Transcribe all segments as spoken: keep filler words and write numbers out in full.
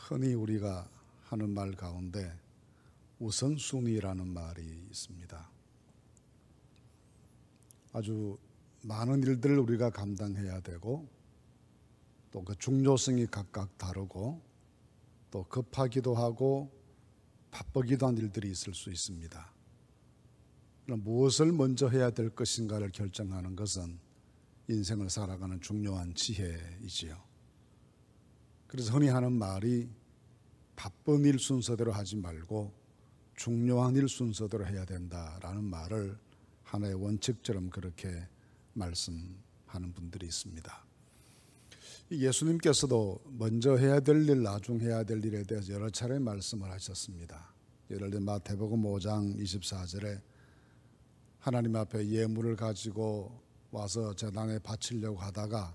흔히 우리가 하는 말 가운데 우선순위라는 말이 있습니다. 아주 많은 일들을 우리가 감당해야 되고 또 그 중요성이 각각 다르고 또 급하기도 하고 바쁘기도 한 일들이 있을 수 있습니다. 그럼 무엇을 먼저 해야 될 것인가를 결정하는 것은 인생을 살아가는 중요한 지혜이지요. 그래서 흔히 하는 말이 바쁜 일 순서대로 하지 말고 중요한 일 순서대로 해야 된다라는 말을 하나의 원칙처럼 그렇게 말씀하는 분들이 있습니다. 예수님께서도 먼저 해야 될 일, 나중 해야 될 일에 대해서 여러 차례 말씀을 하셨습니다. 예를 들어 마태복음 오 장 이십사 절에 하나님 앞에 예물을 가지고 와서 제단에 바치려고 하다가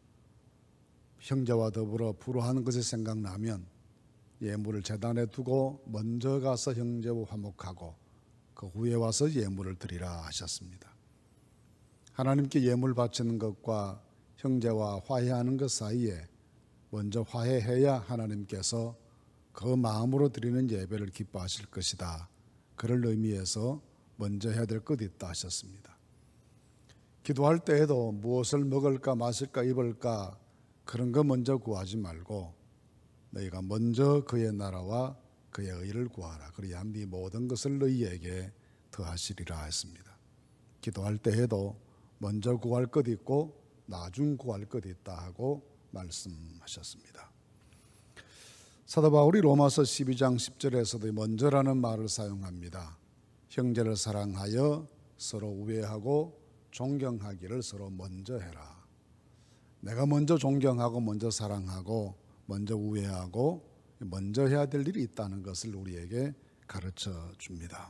형제와 더불어 불화하는 것이 생각나면 예물을 제단에 두고 먼저 가서 형제와 화목하고 그 후에 와서 예물을 드리라 하셨습니다. 하나님께 예물 바치는 것과 형제와 화해하는 것 사이에 먼저 화해해야 하나님께서 그 마음으로 드리는 예배를 기뻐하실 것이다. 그럴 의미에서 먼저 해야 될 것이 있다 하셨습니다. 기도할 때에도 무엇을 먹을까 마실까 입을까 그런 거 먼저 구하지 말고 너희가 먼저 그의 나라와 그의 의를 구하라. 그래야 네 모든 것을 너희에게 더하시리라 했습니다. 기도할 때에도 먼저 구할 것 있고 나중 구할 것 있다 하고 말씀하셨습니다. 사도 바울이 로마서 십이 장 십 절에서도 먼저라는 말을 사용합니다. 형제를 사랑하여 서로 우애하고 존경하기를 서로 먼저 해라. 내가 먼저 존경하고 먼저 사랑하고 먼저 우애하고 먼저 해야 될 일이 있다는 것을 우리에게 가르쳐 줍니다.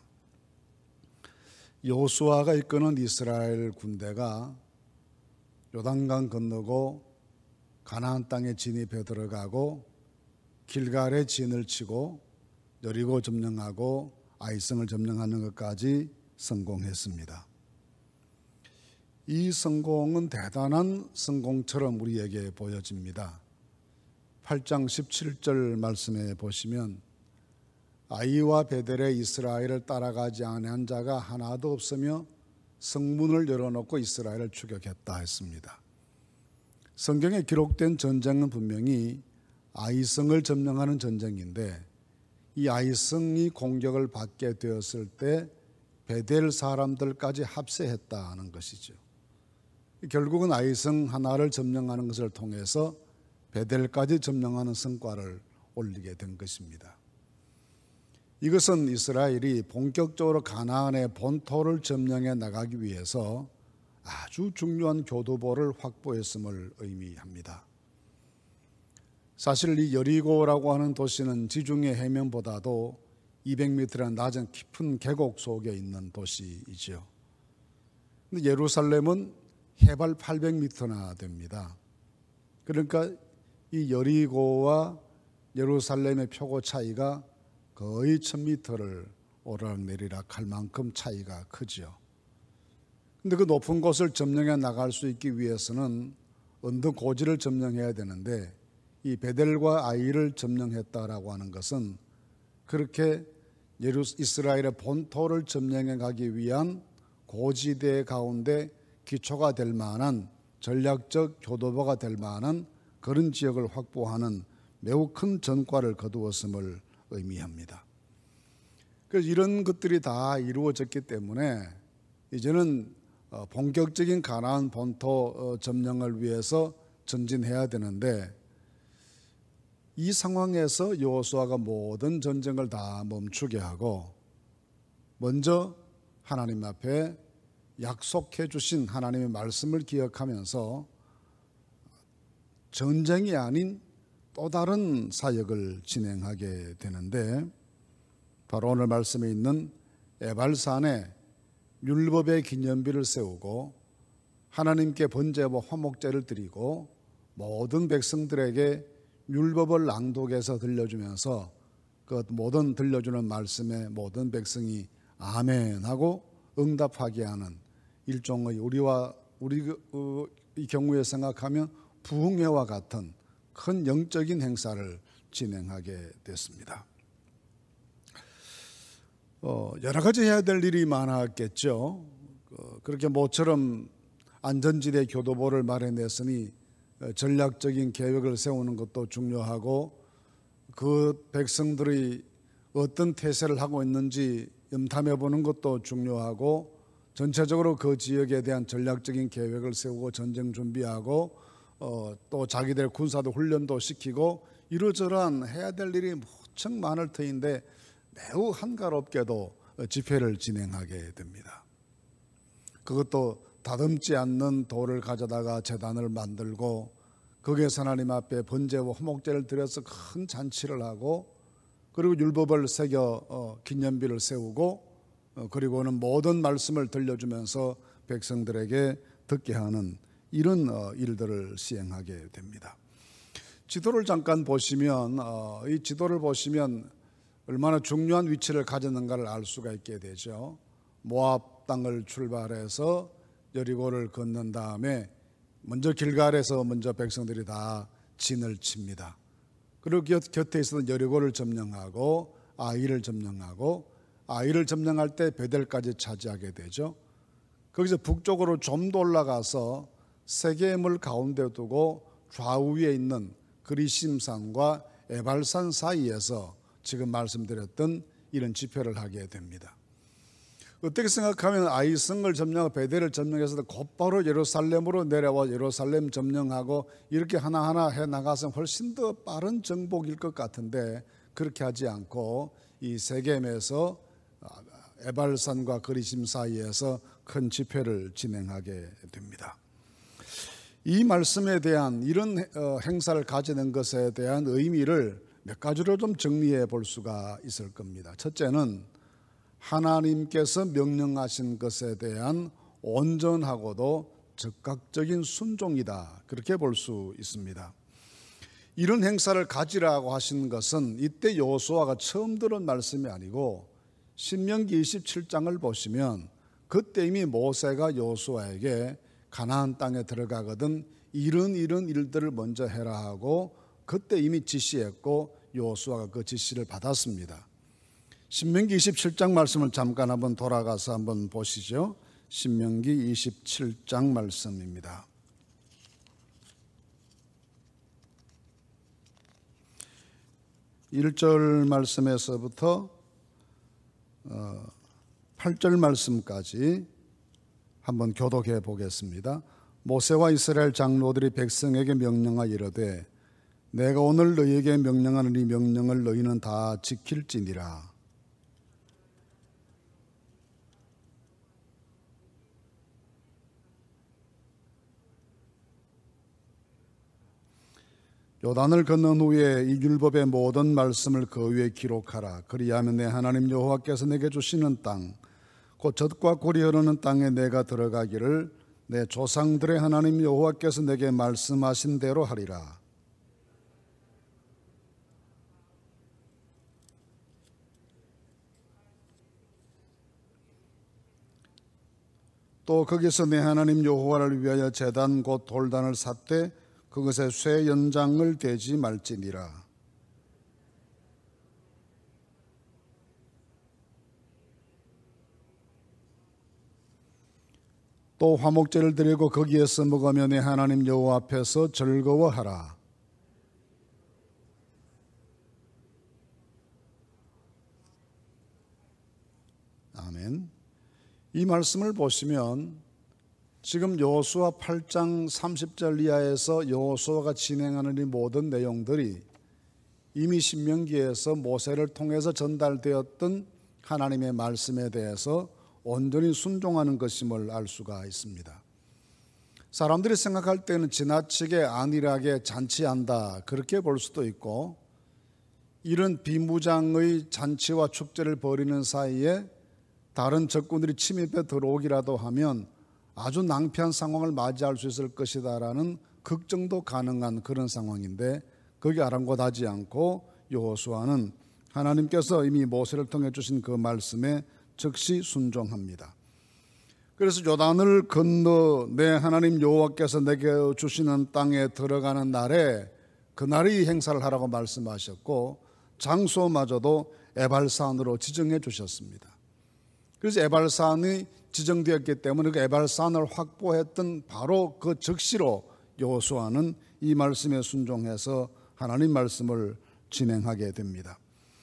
여호수아가 이끄는 이스라엘 군대가 요단강 건너고 가나안 땅에 진입해 들어가고 길갈에 진을 치고 여리고 점령하고 아이성을 점령하는 것까지 성공했습니다. 이 성공은 대단한 성공처럼 우리에게 보여집니다. 팔 장 십칠 절 말씀에 보시면 아이와 베델에 이스라엘을 따라가지 아니한 자가 하나도 없으며 성문을 열어놓고 이스라엘을 추격했다 했습니다. 성경에 기록된 전쟁은 분명히 아이성을 점령하는 전쟁인데 이 아이성이 공격을 받게 되었을 때 베델 사람들까지 합세했다는 것이죠. 결국은 아이성 하나를 점령하는 것을 통해서 베델까지 점령하는 성과를 올리게 된 것입니다. 이것은 이스라엘이 본격적으로 가나안의 본토를 점령해 나가기 위해서 아주 중요한 교두보를 확보했음을 의미합니다. 사실 이 여리고라고 하는 도시는 지중해 해면보다도 이백 미터나 낮은 깊은 계곡 속에 있는 도시이지요. 근데 예루살렘은 해발 팔백 미터나 됩니다. 그러니까 이 여리고와 예루살렘의 표고 차이가 거의 천 미터를 오르락내리락 할 만큼 차이가 크죠. 그런데 그 높은 곳을 점령해 나갈 수 있기 위해서는 언덕 고지를 점령해야 되는데 이 베델과 아이를 점령했다라고 하는 것은 그렇게 이스라엘의 본토를 점령해 가기 위한 고지대 가운데 기초가 될 만한 전략적 교도보가 될 만한 그런 지역을 확보하는 매우 큰 전과를 거두었음을 의미합니다. 그래서 이런 것들이 다 이루어졌기 때문에 이제는 본격적인 가나안 본토 점령을 위해서 전진해야 되는데 이 상황에서 여호수아가 모든 전쟁을 다 멈추게 하고 먼저 하나님 앞에 약속해 주신 하나님의 말씀을 기억하면서 전쟁이 아닌 또 다른 사역을 진행하게 되는데 바로 오늘 말씀에 있는 에발산에 율법의 기념비를 세우고 하나님께 번제와 화목제를 드리고 모든 백성들에게 율법을 낭독해서 들려주면서 그 모든 들려주는 말씀에 모든 백성이 아멘 하고 응답하게 하는 일종의 우리와 우리 이 경우에 생각하면 부흥회와 같은 큰 영적인 행사를 진행하게 됐습니다. 어, 여러 가지 해야 될 일이 많았겠죠. 어, 그렇게 모처럼 안전지대 교도보를 마련했으니 전략적인 계획을 세우는 것도 중요하고 그 백성들이 어떤 태세를 하고 있는지 염탐해 보는 것도 중요하고 전체적으로 그 지역에 대한 전략적인 계획을 세우고 전쟁 준비하고 어, 또 자기들 군사도 훈련도 시키고 이러저러한 해야 될 일이 무척 많을 터인데 매우 한가롭게도 집회를 진행하게 됩니다. 그것도 다듬지 않는 돌을 가져다가 제단을 만들고 거기에서 하나님 앞에 번제와 화목제를 드려서 큰 잔치를 하고 그리고 율법을 새겨 어, 기념비를 세우고 어, 그리고는 모든 말씀을 들려주면서 백성들에게 듣게 하는 이런 어, 일들을 시행하게 됩니다. 지도를 잠깐 보시면 어, 이 지도를 보시면 얼마나 중요한 위치를 가졌는가를 알 수가 있게 되죠. 모압 땅을 출발해서 여리고를 건넌 다음에 먼저 길갈에서 먼저 백성들이 다 진을 칩니다. 그리고 곁에 있었던 여리고를 점령하고 아이를 점령하고 아이를 점령할 때 베델까지 차지하게 되죠. 거기서 북쪽으로 좀 더 올라가서 세겜을 가운데 두고 좌우에 있는 그리심산과 에발산 사이에서 지금 말씀드렸던 이런 집회를 하게 됩니다. 어떻게 생각하면 아이성을 점령하고 베델을 점령해서 곧바로 예루살렘으로 내려와 예루살렘 점령하고 이렇게 하나하나 해나가서 훨씬 더 빠른 정복일 것 같은데 그렇게 하지 않고 이 세겜에서 에발산과 그리심 사이에서 큰 집회를 진행하게 됩니다. 이 말씀에 대한 이런 행사를 가지는 것에 대한 의미를 몇 가지로 좀 정리해 볼 수가 있을 겁니다. 첫째는 하나님께서 명령하신 것에 대한 온전하고도 적극적인 순종이다. 그렇게 볼 수 있습니다. 이런 행사를 가지라고 하신 것은 이때 여호수아가 처음 들은 말씀이 아니고 신명기 이십칠 장을 보시면 그때 이미 모세가 여호수아에게 가나안 땅에 들어가거든 이런 이런 일들을 먼저 해라 하고 그때 이미 지시했고 여호수아가 그 지시를 받았습니다. 신명기 이십칠 장 말씀을 잠깐 한번 돌아가서 한번 보시죠. 신명기 이십칠 장 말씀입니다. 일 절 말씀에서부터 팔 절 말씀까지 한번 교독해 보겠습니다. 모세와 이스라엘 장로들이 백성에게 명령하여 이르되 내가 오늘 너희에게 명령하는 이 명령을 너희는 다 지킬지니라. 요단을 건넌 후에 이 율법의 모든 말씀을 그 위에 기록하라. 그리하면 내 하나님 여호와께서 내게 주시는 땅 곧 젖과 꿀이 흐르는 땅에 내가 들어가기를 내 조상들의 하나님 여호와께서 내게 말씀하신 대로 하리라. 또 거기서 내 하나님 여호와를 위하여 제단 곧 돌단을 샀되 그것에 쇠 연장을 대지 말지니라. 또 화목제를 드리고 거기에서 먹으며 내 하나님 여호와 앞에서 즐거워하라. 아멘. 이 말씀을 보시면 지금 여호수아 팔 장 삼십 절 이하에서 여호수아가 진행하는 이 모든 내용들이 이미 신명기에서 모세를 통해서 전달되었던 하나님의 말씀에 대해서 온전히 순종하는 것임을 알 수가 있습니다. 사람들이 생각할 때는 지나치게 안일하게 잔치한다 그렇게 볼 수도 있고 이런 비무장의 잔치와 축제를 벌이는 사이에 다른 적군들이 침입해 들어오기라도 하면 아주 낭패한 상황을 맞이할 수 있을 것이다라는 걱정도 가능한 그런 상황인데 거기 아랑곳하지 않고 여호수아는 하나님께서 이미 모세를 통해 주신 그 말씀에 즉시 순종합니다. 그래서 요단을 건너 내 하나님 여호와께서 내게 주시는 땅에 들어가는 날에 그날이 이 행사를 하라고 말씀하셨고 장소마저도 에발산으로 지정해 주셨습니다. 그래서 에발산이 지정되었기 때문에 그 에발산을 확보했던 바로 그 즉시로 여호수아는 이 말씀에 순종해서 하나님 말씀을 진행하게 됩니다.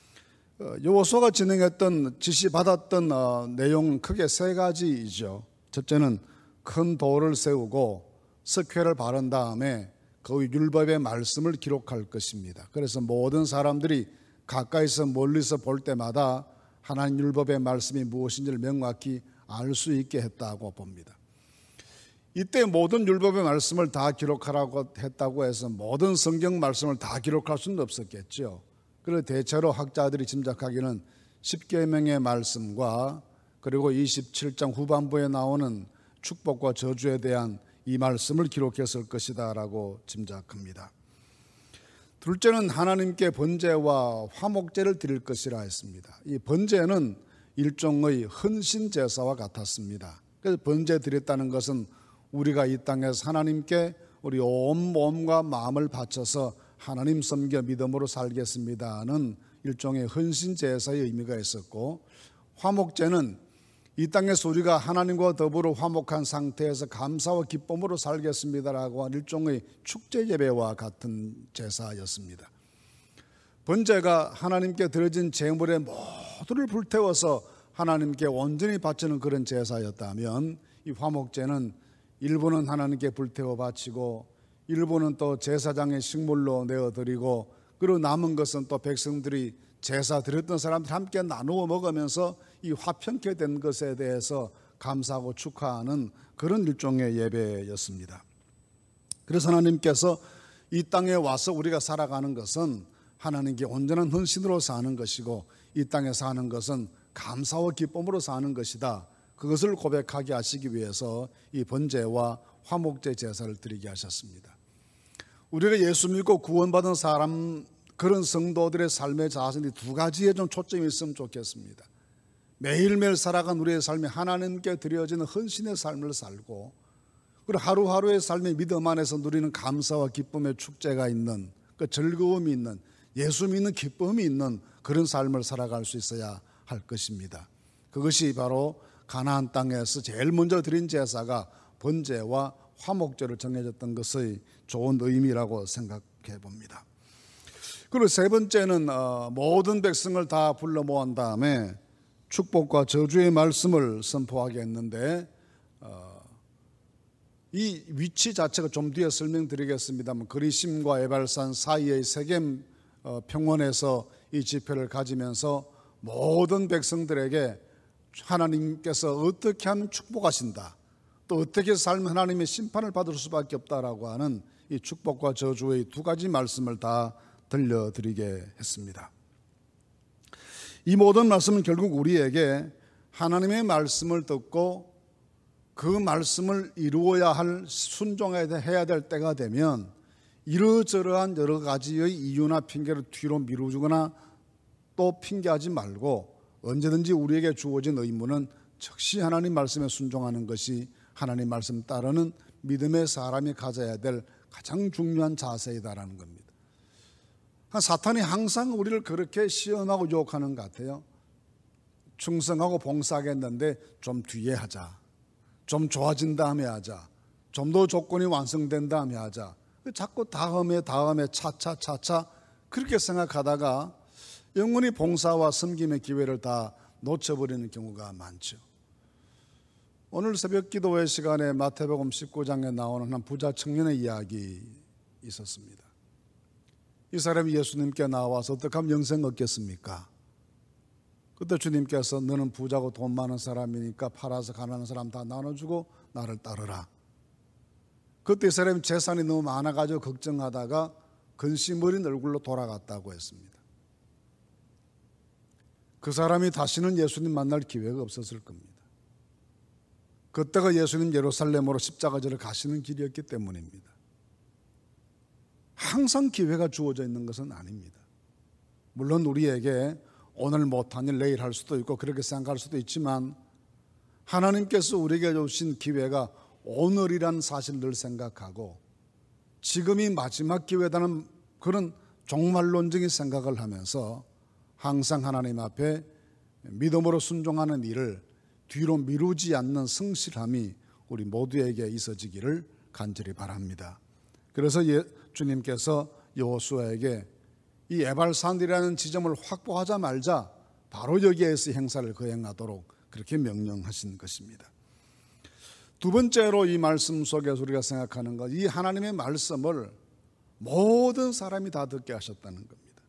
여호수아가 진행했던 지시받았던 어, 내용 크게 세 가지이죠. 첫째는 큰 돌을 세우고 석회를 바른 다음에 그 율법의 말씀을 기록할 것입니다. 그래서 모든 사람들이 가까이서 멀리서 볼 때마다 하나님 율법의 말씀이 무엇인지를 명확히 알 수 있게 했다고 봅니다. 이때 모든 율법의 말씀을 다 기록하라고 했다고 해서 모든 성경 말씀을 다 기록할 수는 없었겠죠. 그래서 대체로 학자들이 짐작하기는 십계명의 말씀과 그리고 이십칠 장 후반부에 나오는 축복과 저주에 대한 이 말씀을 기록했을 것이다 라고 짐작합니다. 둘째는 하나님께 번제와 화목제를 드릴 것이라 했습니다. 이 번제는 일종의 헌신 제사와 같았습니다. 그래서 번제 드렸다는 것은 우리가 이 땅에서 하나님께 우리 온 몸과 마음을 바쳐서 하나님 섬겨 믿음으로 살겠습니다는 일종의 헌신 제사의 의미가 있었고, 화목제는 이 땅에서 우리가 하나님과 더불어 화목한 상태에서 감사와 기쁨으로 살겠습니다라고 하는 일종의 축제 예배와 같은 제사였습니다. 번제가 하나님께 드려진 제물의 모두를 불태워서 하나님께 온전히 바치는 그런 제사였다면, 이 화목제는 일부는 하나님께 불태워 바치고 일부는 또 제사장의 식물로 내어드리고, 그리고 남은 것은 또 백성들이 제사 드렸던 사람들 함께 나누어 먹으면서 이 화평케 된 것에 대해서 감사하고 축하하는 그런 일종의 예배였습니다. 그래서 하나님께서 이 땅에 와서 우리가 살아가는 것은 하나님께 온전한 헌신으로 사는 것이고, 이 땅에 사는 것은 감사와 기쁨으로 사는 것이다. 그것을 고백하게 하시기 위해서 이 번제와 화목제 제사를 드리게 하셨습니다. 우리가 예수 믿고 구원받은 사람, 그런 성도들의 삶의 자세는 두 가지에 좀 초점이 있으면 좋겠습니다. 매일매일 살아간 우리의 삶이 하나님께 드려지는 헌신의 삶을 살고, 그리고 하루하루의 삶의 믿음 안에서 누리는 감사와 기쁨의 축제가 있는, 그 즐거움이 있는, 예수 믿는 기쁨이 있는 그런 삶을 살아갈 수 있어야 할 것입니다. 그것이 바로 가나안 땅에서 제일 먼저 드린 제사가 번제와 화목제로 정해졌던 것의 좋은 의미라고 생각해 봅니다. 그리고 세 번째는 모든 백성을 다 불러 모은 다음에 축복과 저주의 말씀을 선포하게 했는데, 이 위치 자체가 좀 뒤에 설명드리겠습니다만, 그리심과 에발산 사이의 세겜 평원에서 이 집회를 가지면서 모든 백성들에게 하나님께서 어떻게 하면 축복하신다, 또 어떻게 살면 하나님의 심판을 받을 수밖에 없다라고 하는 이 축복과 저주의 두 가지 말씀을 다 들려드리게 했습니다. 이 모든 말씀은 결국 우리에게 하나님의 말씀을 듣고 그 말씀을 이루어야 할, 순종해야 될 때가 되면 이러저러한 여러 가지의 이유나 핑계를 뒤로 미루거나 또 핑계하지 말고 언제든지 우리에게 주어진 의무는 즉시 하나님 말씀에 순종하는 것이 하나님 말씀 따르는 믿음의 사람이 가져야 될 가장 중요한 자세이다라는 겁니다. 사탄이 항상 우리를 그렇게 시험하고 유혹하는 것 같아요. 충성하고 봉사하겠는데 좀 뒤에 하자, 좀 좋아진 다음에 하자, 좀 더 조건이 완성된 다음에 하자, 자꾸 다음에 다음에 차차차차 그렇게 생각하다가 영원히 봉사와 섬김의 기회를 다 놓쳐버리는 경우가 많죠. 오늘 새벽 기도회 시간에 마태복음 십구 장에 나오는 한 부자 청년의 이야기 있었습니다. 이 사람이 예수님께 나와서 어떻게 하면 영생 얻겠습니까? 그때 주님께서 너는 부자고 돈 많은 사람이니까 팔아서 가난한 사람 다 나눠주고 나를 따르라. 그때 이 사람이 재산이 너무 많아가지고 걱정하다가 근심 어린 얼굴로 돌아갔다고 했습니다. 그 사람이 다시는 예수님 만날 기회가 없었을 겁니다. 그때가 예수님 예루살렘으로 십자가지를 가시는 길이었기 때문입니다. 항상 기회가 주어져 있는 것은 아닙니다. 물론 우리에게 오늘 못한 일 내일 할 수도 있고 그렇게 생각할 수도 있지만, 하나님께서 우리에게 주신 기회가 오늘이란 사실을 늘 생각하고 지금이 마지막 기회라는 그런 종말론적인 생각을 하면서 항상 하나님 앞에 믿음으로 순종하는 일을 뒤로 미루지 않는 성실함이 우리 모두에게 있어지기를 간절히 바랍니다. 그래서 예, 주님께서 여호수아에게 이 에발산이라는 지점을 확보하자 말자 바로 여기에서 행사를 거행하도록 그렇게 명령하신 것입니다. 두 번째로 이 말씀 속에서 우리가 생각하는 것, 이 하나님의 말씀을 모든 사람이 다 듣게 하셨다는 겁니다.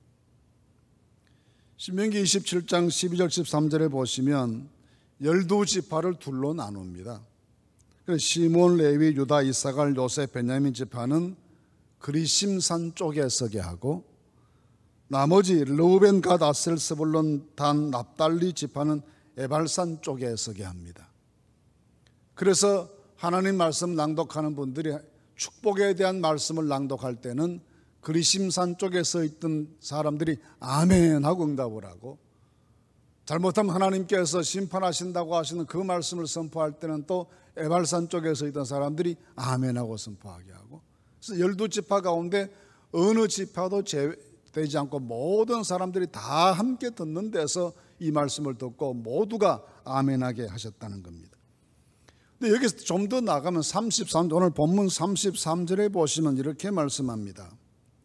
신명기 이십칠 장 십이 절 십삼 절에 보시면 열두 지파를 둘로 나눕니다. 시몬, 레위, 유다, 이사갈, 요셉, 베냐민 지파는 그리심산 쪽에 서게 하고 나머지 르우벤, 갓, 아셀, 스불론, 단, 납달리 지파는 에발산 쪽에 서게 합니다. 그래서 하나님 말씀 낭독하는 분들이 축복에 대한 말씀을 낭독할 때는 그리심산 쪽에 서 있던 사람들이 아멘 하고 응답을 하고, 잘못하면 하나님께서 심판하신다고 하시는 그 말씀을 선포할 때는 또 에발산 쪽에 서 있던 사람들이 아멘 하고 선포하게 하고, 그래서 열두 지파 가운데 어느 지파도 제외되지 않고 모든 사람들이 다 함께 듣는 데서 이 말씀을 듣고 모두가 아멘하게 하셨다는 겁니다. 근데 여기서 좀 더 나가면 삼십삼 절, 오늘 본문 삼십삼 절에 보시면 이렇게 말씀합니다.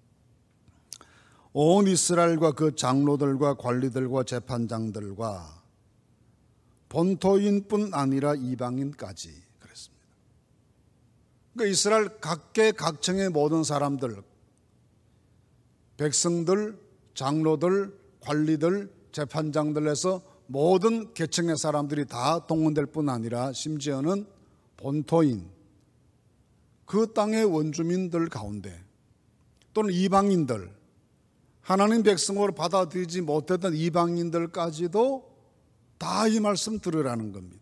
온 이스라엘과 그 장로들과 관리들과 재판장들과 본토인뿐 아니라 이방인까지 그랬습니다. 그러니까 이스라엘 각계 각층의 모든 사람들, 백성들, 장로들, 관리들, 재판장들에서 모든 계층의 사람들이 다 동원될 뿐 아니라 심지어는 본토인, 그 땅의 원주민들 가운데 또는 이방인들, 하나님 백성으로 받아들이지 못했던 이방인들까지도 다 이 말씀 들으라는 겁니다.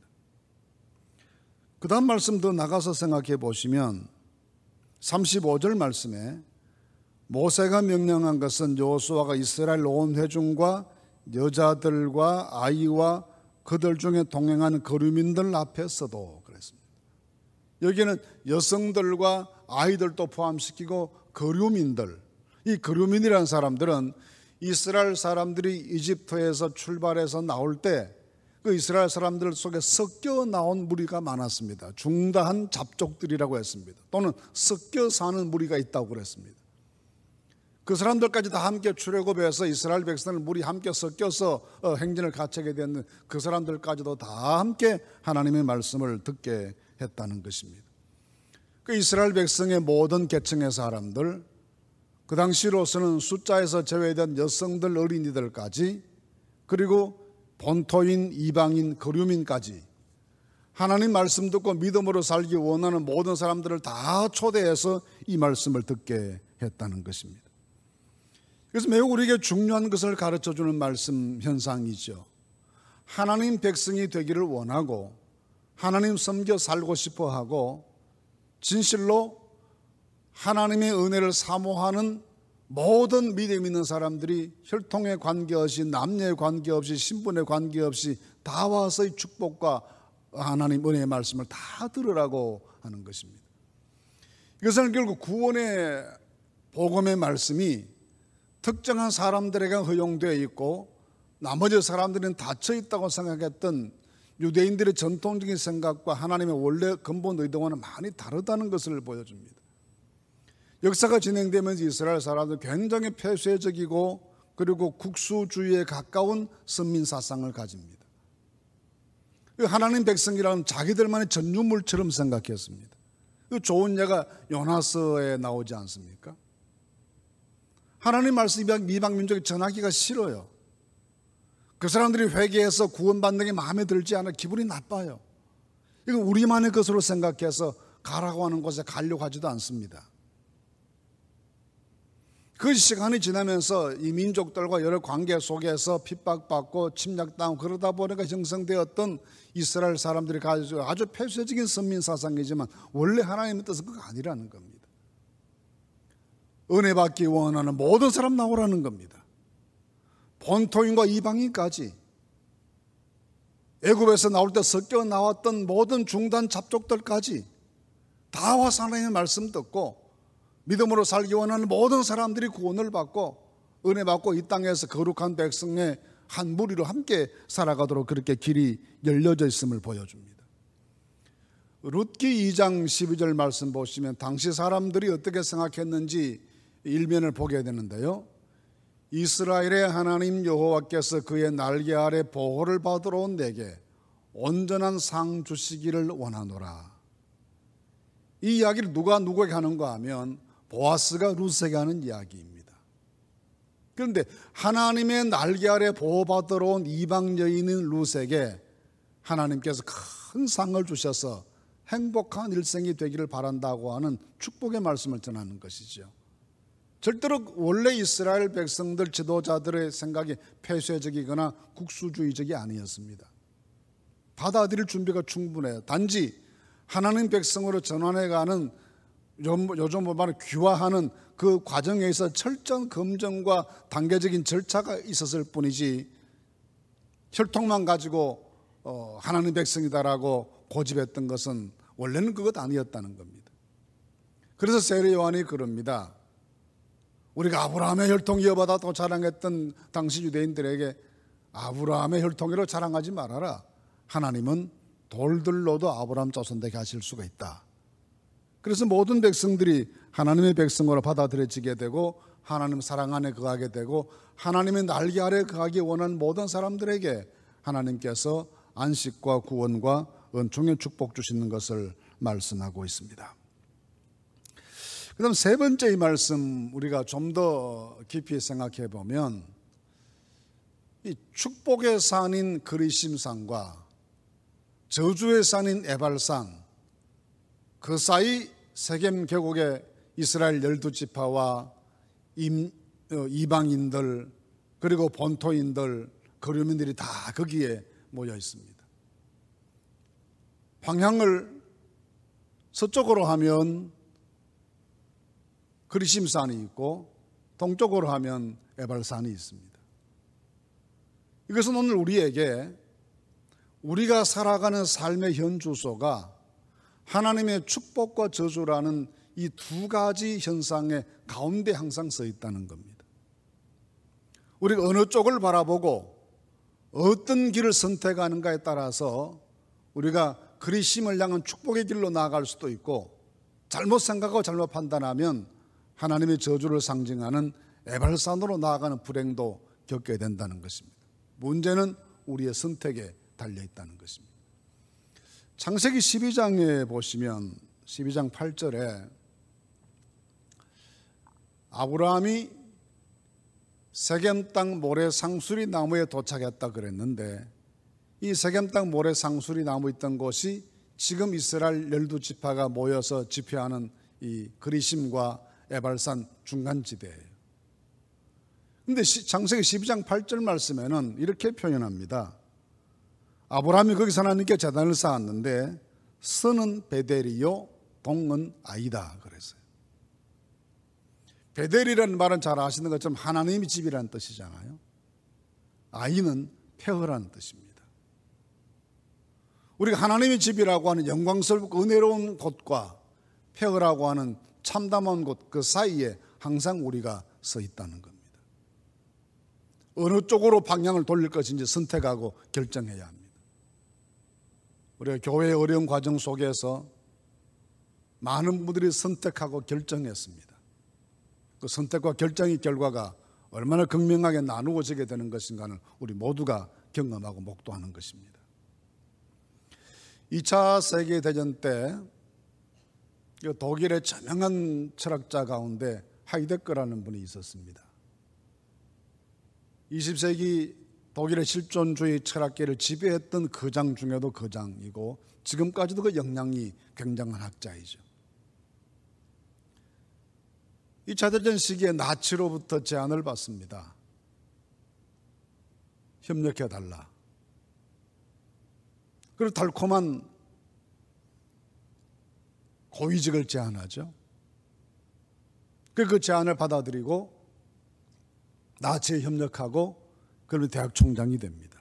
그 다음 말씀 더 나가서 생각해 보시면 삼십오 절 말씀에 모세가 명령한 것은 여호수아가 이스라엘 온 회중과 여자들과 아이와 그들 중에 동행하는 거류민들 앞에서도 그랬습니다. 여기는 여성들과 아이들도 포함시키고 거류민들, 이 거류민이라는 사람들은 이스라엘 사람들이 이집트에서 출발해서 나올 때 그 이스라엘 사람들 속에 섞여 나온 무리가 많았습니다. 중다한 잡족들이라고 했습니다. 또는 섞여 사는 무리가 있다고 그랬습니다. 그 사람들까지 다 함께 출애굽해서 이스라엘 백성을 무리 함께 섞여서 행진을 가차게 되는 그 사람들까지도 다 함께 하나님의 말씀을 듣게 했다는 것입니다. 그 이스라엘 백성의 모든 계층의 사람들, 그 당시로서는 숫자에서 제외된 여성들, 어린이들까지, 그리고 본토인, 이방인, 거류민까지 하나님 말씀 듣고 믿음으로 살기 원하는 모든 사람들을 다 초대해서 이 말씀을 듣게 했다는 것입니다. 그래서 매우 우리에게 중요한 것을 가르쳐주는 말씀 현상이죠. 하나님 백성이 되기를 원하고 하나님 섬겨 살고 싶어하고 진실로 하나님의 은혜를 사모하는 모든 믿음 있는 사람들이 혈통에 관계없이, 남녀에 관계없이, 신분에 관계없이 다 와서 이 축복과 하나님 은혜의 말씀을 다 들으라고 하는 것입니다. 이것은 결국 구원의 복음의 말씀이 특정한 사람들에게 허용되어 있고 나머지 사람들은 닫혀 있다고 생각했던 유대인들의 전통적인 생각과 하나님의 원래 근본 의도와는 많이 다르다는 것을 보여줍니다. 역사가 진행되면서 이스라엘 사람들은 굉장히 폐쇄적이고 그리고 국수주의에 가까운 선민사상을 가집니다. 하나님 백성이라는 자기들만의 전유물처럼 생각했습니다. 좋은 예가 요나서에 나오지 않습니까? 하나님 말씀 이방 민족이 전하기가 싫어요. 그 사람들이 회개해서 구원받는 게 마음에 들지 않아 기분이 나빠요. 이건 우리만의 것으로 생각해서 가라고 하는 곳에 가려고 하지도 않습니다. 그 시간이 지나면서 이 민족들과 여러 관계 속에서 핍박받고 침략당하고 그러다 보니까 형성되었던 이스라엘 사람들이 가지고 아주 폐쇄적인 선민사상이지만 원래 하나님의 뜻은 그거 아니라는 겁니다. 은혜 받기 원하는 모든 사람 나오라는 겁니다. 본토인과 이방인까지, 애굽에서 나올 때 섞여 나왔던 모든 중단 잡족들까지 다 와서 하나님의 말씀 듣고 믿음으로 살기 원하는 모든 사람들이 구원을 받고 은혜 받고 이 땅에서 거룩한 백성의 한 무리로 함께 살아가도록 그렇게 길이 열려져 있음을 보여줍니다. 룻기 이 장 십이 절 말씀 보시면 당시 사람들이 어떻게 생각했는지 일면을 보게 되는데요. 이스라엘의 하나님 여호와께서 그의 날개 아래 보호를 받으러 온 내게 온전한 상 주시기를 원하노라. 이 이야기를 누가 누구에게 하는가 하면 보아스가 룻에게 하는 이야기입니다. 그런데 하나님의 날개 아래 보호받으러 온 이방 여인인 룻에게 하나님께서 큰 상을 주셔서 행복한 일생이 되기를 바란다고 하는 축복의 말씀을 전하는 것이죠. 절대로 원래 이스라엘 백성들 지도자들의 생각이 폐쇄적이거나 국수주의적이 아니었습니다. 받아들일 준비가 충분해요. 단지 하나님 백성으로 전환해가는 요즘 말하는 귀화하는 그 과정에 있어 철저한 검증과 단계적인 절차가 있었을 뿐이지 혈통만 가지고 어, 하나님 백성이다라고 고집했던 것은 원래는 그것 아니었다는 겁니다. 그래서 세례 요한이 그럽니다. 우리가 아브라함의 혈통 이어받았다고 자랑했던 당시 유대인들에게 아브라함의 혈통으로 자랑하지 말아라. 하나님은 돌들로도 아브라함 자손 되게 하실 수가 있다. 그래서 모든 백성들이 하나님의 백성으로 받아들여지게 되고 하나님 사랑 안에 거하게 되고 하나님의 날개 아래 거하기 원하는 모든 사람들에게 하나님께서 안식과 구원과 은총의 축복 주시는 것을 말씀하고 있습니다. 그 다음 세 번째 이 말씀 우리가 좀 더 깊이 생각해 보면 이 축복의 산인 그리심산과 저주의 산인 에발산 그 사이 세겜 계곡의 이스라엘 열두 지파와 이방인들 그리고 본토인들 거류민들이 다 거기에 모여 있습니다. 방향을 서쪽으로 하면 그리심산이 있고 동쪽으로 하면 에발산이 있습니다. 이것은 오늘 우리에게 우리가 살아가는 삶의 현 주소가 하나님의 축복과 저주라는 이 두 가지 현상의 가운데 항상 서 있다는 겁니다. 우리가 어느 쪽을 바라보고 어떤 길을 선택하는가에 따라서 우리가 그리심을 향한 축복의 길로 나아갈 수도 있고 잘못 생각하고 잘못 판단하면 하나님의 저주를 상징하는 에발산으로 나아가는 불행도 겪게 된다는 것입니다. 문제는 우리의 선택에 달려 있다는 것입니다. 창세기 십이 장에 보시면 십이 장 팔 절에 아브라함이 세겜 땅 모래 상수리 나무에 도착했다 그랬는데 이 세겜 땅 모래 상수리 나무 있던 곳이 지금 이스라엘 열두 지파가 모여서 집회하는 이 그리심과 에발산 중간지대예요. 그런데 창세기 십이 장 팔 절 말씀에는 이렇게 표현합니다. 아브라함이 거기서 하나님께 제단을 쌓았는데 서는 베델이요 동은 아이다 그랬어요. 베델이라는 말은 잘 아시는 것처럼 하나님의 집이라는 뜻이잖아요. 아이는 폐허라는 뜻입니다. 우리가 하나님의 집이라고 하는 영광스럽고 은혜로운 곳과 폐허라고 하는 참담한 곳 그 사이에 항상 우리가 서 있다는 겁니다. 어느 쪽으로 방향을 돌릴 것인지 선택하고 결정해야 합니다. 우리가 교회의 어려운 과정 속에서 많은 분들이 선택하고 결정했습니다. 그 선택과 결정의 결과가 얼마나 극명하게 나누어지게 되는 것인가를 우리 모두가 경험하고 목도하는 것입니다. 이 차 세계대전 때 독일의 저명한 철학자 가운데 하이데거라는 분이 있었습니다. 이십 세기 독일의 실존주의 철학계를 지배했던 거장 중에도 거장이고 지금까지도 그 역량이 굉장한 학자이죠. 이 차 대전 시기에 나치로부터 제안을 받습니다. 협력해달라. 그리고 달콤한 고위직을 제안하죠. 그 제안을 받아들이고 나치에 협력하고 그러면 대학 총장이 됩니다.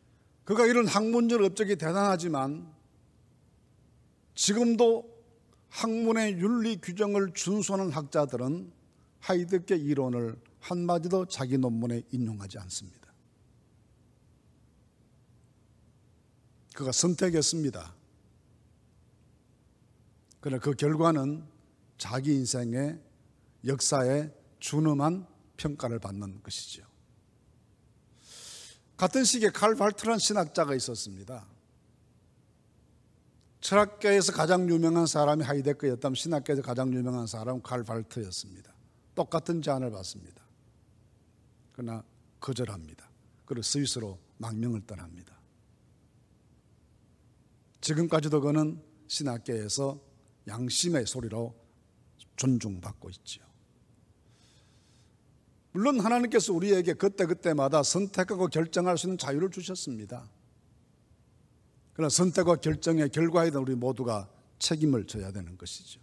그가 이런 학문적 업적이 대단하지만 지금도 학문의 윤리 규정을 준수하는 학자들은 하이데게 이론을 한마디도 자기 논문에 인용하지 않습니다. 그가 선택했습니다. 그러나 그 결과는 자기 인생의 역사에 준엄한 평가를 받는 것이죠. 같은 시기에 칼 발트라는 신학자가 있었습니다. 철학계에서 가장 유명한 사람이 하이데거였다면 신학계에서 가장 유명한 사람은 칼 발트였습니다. 똑같은 제안을 받습니다. 그러나 거절합니다. 그리고 스위스로 망명을 떠납니다. 지금까지도 그는 신학계에서 양심의 소리로 존중받고 있지요. 물론 하나님께서 우리에게 그때그때마다 선택하고 결정할 수 있는 자유를 주셨습니다. 그러나 선택과 결정의 결과에 대한 우리 모두가 책임을 져야 되는 것이죠.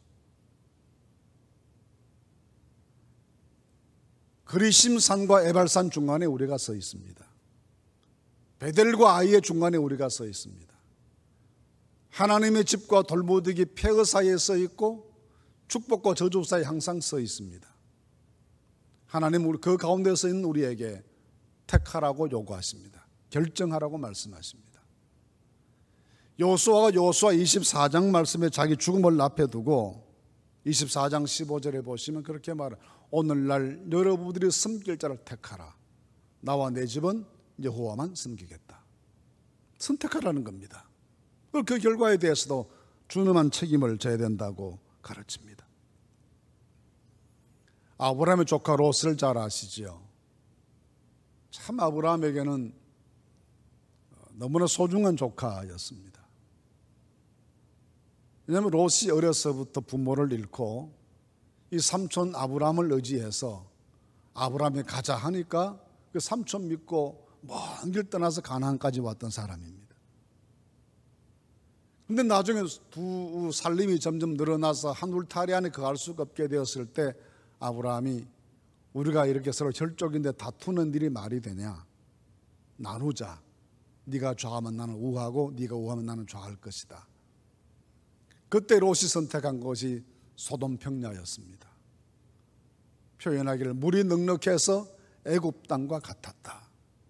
그리심산과 에발산 중간에 우리가 서 있습니다. 베델과 아이의 중간에 우리가 서 있습니다. 하나님의 집과 돌무더기 폐허 사이에 서 있고 축복과 저주 사이에 항상 서 있습니다. 하나님은 그 가운데 서 있는 우리에게 택하라고 요구하십니다. 결정하라고 말씀하십니다. 여호수아가 여호수아 이십사 장 말씀에 자기 죽음을 앞에 두고 이십사 장 십오 절에 보시면 그렇게 말해요. 오늘날 여러분들이 섬길 자를 택하라. 나와 내 집은 여호와만 섬기겠다. 선택하라는 겁니다. 그 결과에 대해서도 준엄한 책임을 져야 된다고 가르칩니다. 아브라함의 조카 롯을 잘 아시지요. 참 아브라함에게는 너무나 소중한 조카였습니다. 왜냐하면 롯이 어려서부터 부모를 잃고 이 삼촌 아브라함을 의지해서 아브라함이 가자 하니까 그 삼촌 믿고 먼 길 떠나서 가나안까지 왔던 사람입니다. 근데 나중에 두 살림이 점점 늘어나서 한 울타리 안에 거할 수가 없게 되었을 때 아브라함이 우리가 이렇게 서로 혈족인데 다투는 일이 말이 되냐? 나누자. 네가 좌하면 나는 우하고 네가 우하면 나는 좌할 것이다. 그때 롯이 선택한 것이 소돔 평야였습니다. 표현하기를 물이 넉넉해서 애굽 땅과 같았다.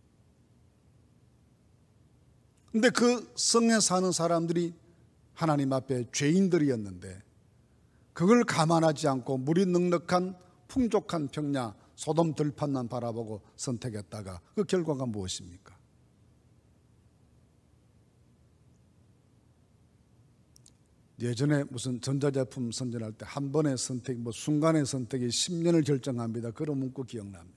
근데 그 성에 사는 사람들이 하나님 앞에 죄인들이었는데 그걸 감안하지 않고 물이 넉넉한 풍족한 평야 소돔 들판만 바라보고 선택했다가 그 결과가 무엇입니까? 예전에 무슨 전자제품 선전할 때 한 번의 선택, 뭐 순간의 선택이 십 년을 결정합니다. 그런 문구 기억납니다.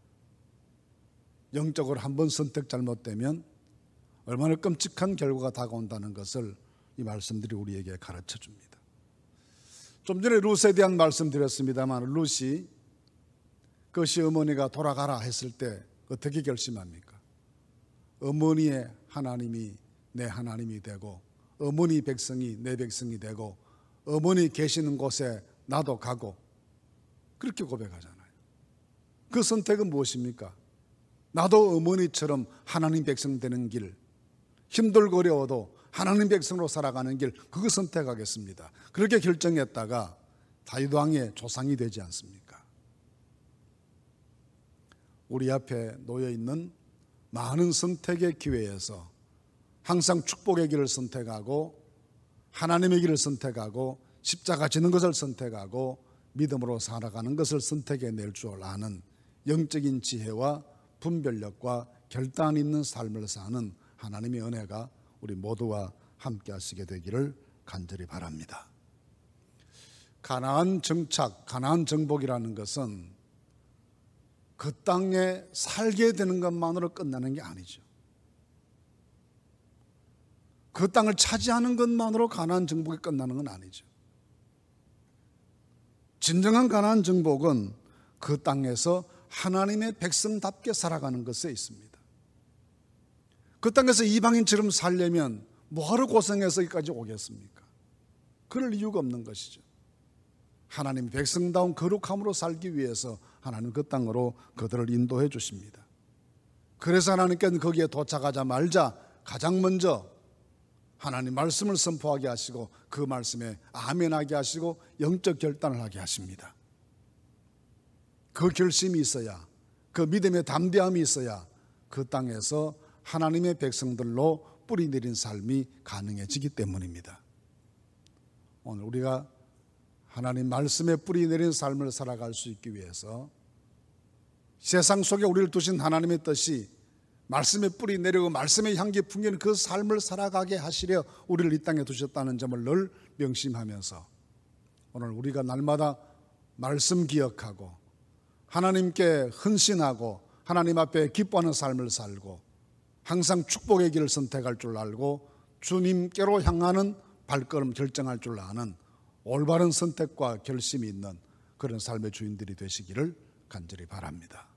영적으로 한 번 선택 잘못되면 얼마나 끔찍한 결과가 다가온다는 것을 이 말씀들이 우리에게 가르쳐 줍니다. 좀 전에 룻에 대한 말씀 드렸습니다만 룻이 그것이 어머니가 돌아가라 했을 때 어떻게 결심합니까? 어머니의 하나님이 내 하나님이 되고 어머니 백성이 내 백성이 되고 어머니 계시는 곳에 나도 가고 그렇게 고백하잖아요. 그 선택은 무엇입니까? 나도 어머니처럼 하나님 백성 되는 길, 힘들고 어려워도 하나님 백성으로 살아가는 길, 그거 선택하겠습니다. 그렇게 결정했다가 다윗 왕의 조상이 되지 않습니까? 우리 앞에 놓여 있는 많은 선택의 기회에서 항상 축복의 길을 선택하고 하나님의 길을 선택하고 십자가 지는 것을 선택하고 믿음으로 살아가는 것을 선택해낼 줄 아는 영적인 지혜와 분별력과 결단 있는 삶을 사는 하나님의 은혜가 우리 모두와 함께 하시게 되기를 간절히 바랍니다. 가나안 정착, 가나안 정복이라는 것은 그 땅에 살게 되는 것만으로 끝나는 게 아니죠. 그 땅을 차지하는 것만으로 가나안 정복이 끝나는 건 아니죠. 진정한 가나안 정복은 그 땅에서 하나님의 백성답게 살아가는 것에 있습니다. 그 땅에서 이방인처럼 살려면 뭐하러 고생해서 여기까지 오겠습니까? 그럴 이유가 없는 것이죠. 하나님 백성다운 거룩함으로 살기 위해서 하나님 그 땅으로 그들을 인도해 주십니다. 그래서 하나님께는 거기에 도착하자마자 가장 먼저 하나님 말씀을 선포하게 하시고 그 말씀에 아멘하게 하시고 영적 결단을 하게 하십니다. 그 결심이 있어야, 그 믿음의 담대함이 있어야 그 땅에서 하나님의 백성들로 뿌리 내린 삶이 가능해지기 때문입니다. 오늘 우리가 하나님 말씀에 뿌리 내린 삶을 살아갈 수 있기 위해서 세상 속에 우리를 두신 하나님의 뜻이 말씀에 뿌리 내리고 말씀의 향기 풍기는 그 삶을 살아가게 하시려 우리를 이 땅에 두셨다는 점을 늘 명심하면서 오늘 우리가 날마다 말씀 기억하고 하나님께 헌신하고 하나님 앞에 기뻐하는 삶을 살고 항상 축복의 길을 선택할 줄 알고 주님께로 향하는 발걸음 결정할 줄 아는 올바른 선택과 결심이 있는 그런 삶의 주인들이 되시기를 간절히 바랍니다.